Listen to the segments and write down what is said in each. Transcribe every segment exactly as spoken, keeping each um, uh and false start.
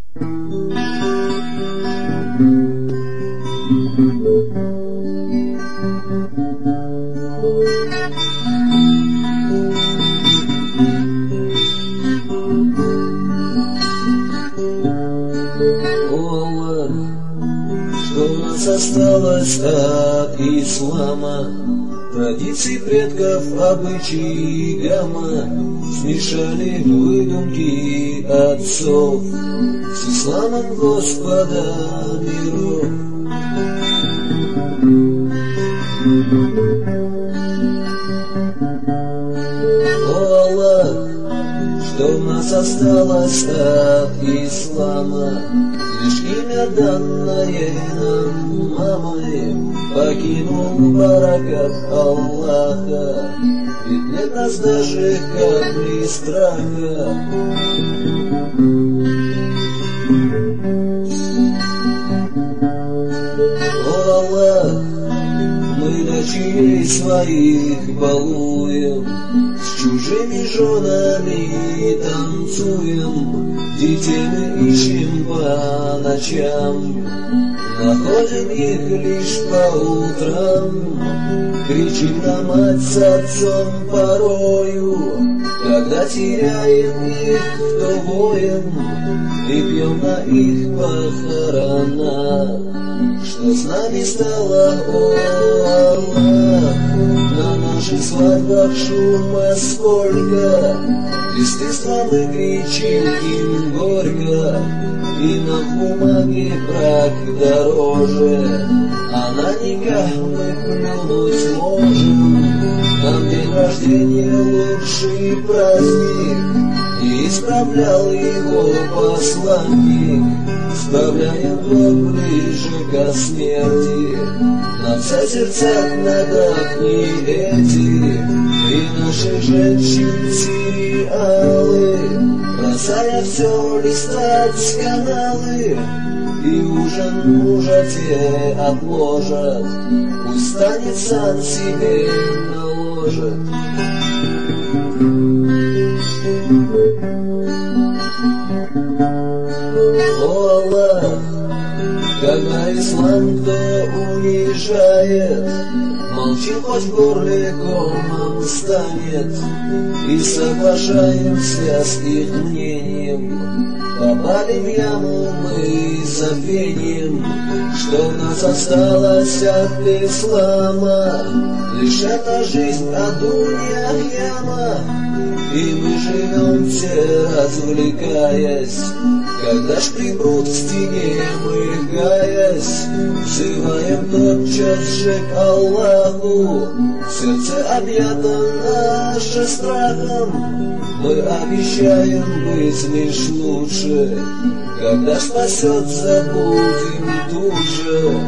Осталось от ислама, традиций предков, обычаи гамма, смешали выдумки отцов с исламом Господа миров. О Аллах, что в нас осталось от ислама, лишь имя, данное нам мамой, покинул баракат Аллаха, ведь нет нас даже капли страха. О Аллах, мы дочерей своих балуем, с чужими женами танцуем, детей мы ищем по ночам, находим их лишь по утрам, кричим на мать с отцом порою, когда теряем их, то воем и пьем на их похоронах. Что с нами стало, о Аллах, на наших свадьбах шума сколько, естественно мы кричим им горько, и на бумаге брак дороже, а на никах мы плюнуть можем. Нам день рождения лучший праздник, и исправлял его посланник. Справляем год ближе ко смерти, нам созерцать надо дни эти, и наших женщин сериалы, бросая все листать каналы, и ужин мужа те отложат, пусть станет сам себе наложит. О Аллах, когда ислам кто уезжает, молчим, хоть в горле комом станет, и соглашаемся с их мнением. Попали в яму мы забвением, что у нас осталось от ислама, лишь эта жизнь, а дунья яма. И мы живем все развлекаясь, когда ж припрут к стене мы гаясь, взываем тотчас же к Аллаху, сердце объято наше страхом, мы обещаем быть лишь лучше, когда спасется будем тут же.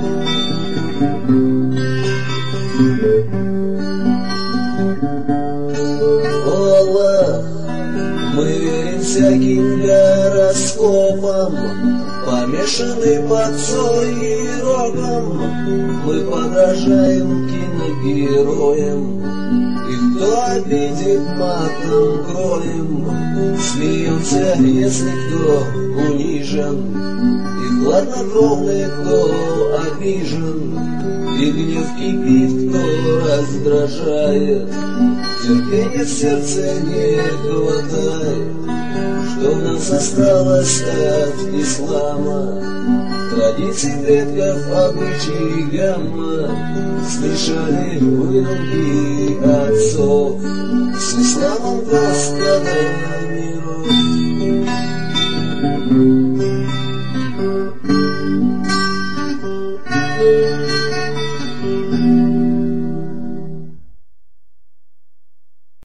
О Аллах, мы верим всяким гороскопам, помешаны под соль и рогом, мы подражаем киногероям, и кто обидит матом кроем, смеемся, если кто унижен, и хладнокровный, кто обижен, и гнев кипит, кто раздражает, терпения в сердце не хватает. Что в нас осталось от ислама, традиций предков, обычаи гамма, смешали выдумки отцов с исламом Господа миров. Thank you.